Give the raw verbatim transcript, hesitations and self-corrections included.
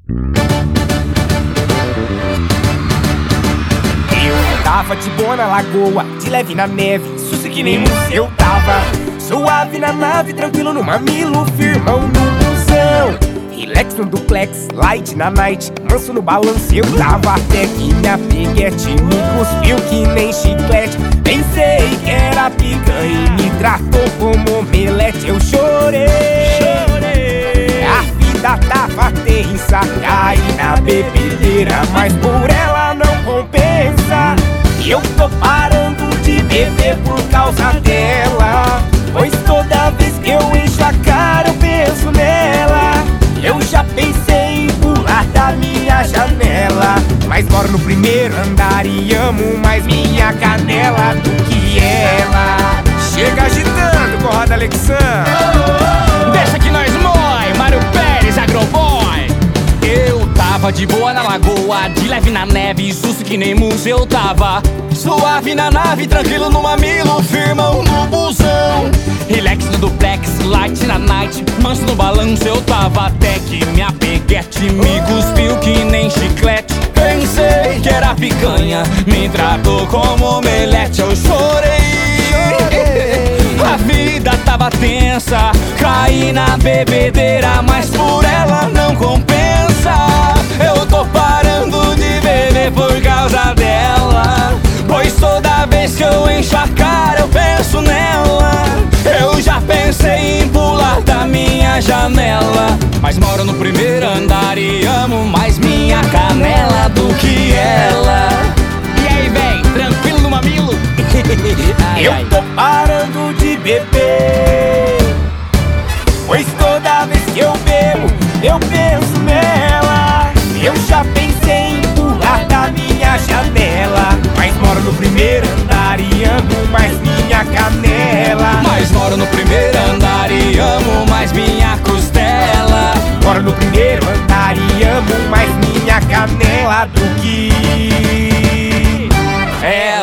Eu tava de boa na lagoa, de leve na neve, susto que nem mousse eu tava. Suave na nave, tranquilo no mamilo, firmão no busão. Relax no duplex, light na night, manso no balanço eu tava. Até que minha peguete me cuspiu que nem chiclete. Pensei que era picanha e me tratou como omelete. Eu chorei, chorei. A vida tava tensa, caí na bebedeira, mas por ela não compensa. E eu tô parando de beber por causa dela, pois toda vez que eu encho a cara eu penso nela. Eu já pensei em pular da minha janela, mas moro no primeiro andar e amo mais minha canela do que ela. Chega agitando com roda Alexandre. Deixa que nós mói, Mário Pérez, Agroboy. Eu tava de boa na lagoa, de leve na neve, susto que nem mousse eu tava. Suave na nave, tranquilo no mamilo, firmão no busão. Relax no duplex, light na night, manso no balanço eu tava. Até que minha peguete me cuspiu que nem chiclete. Pensei que era picanha, me tratou como omelete. Eu chorei, a vida tava tensa, caí na bebedeira, mas por ela não compensa. Eu tô parando de beber por causa dela, pois toda vez que eu encho a cara eu penso nela. Eu já pensei em pular da minha janela, mas moro no primeiro andar e amo mais minha canela do que ela. E aí, véi, tranquilo no mamilo? Ai, eu ai. tô parando de beber, pois toda vez que eu bebo eu penso nela. Eu já pensei em pular da minha janela, mas moro no primeiro andar e amo mais minha canela. Mas moro no primeiro andar e amo mais minha costela. Moro no primeiro andar e amo mais minha canela do que ela.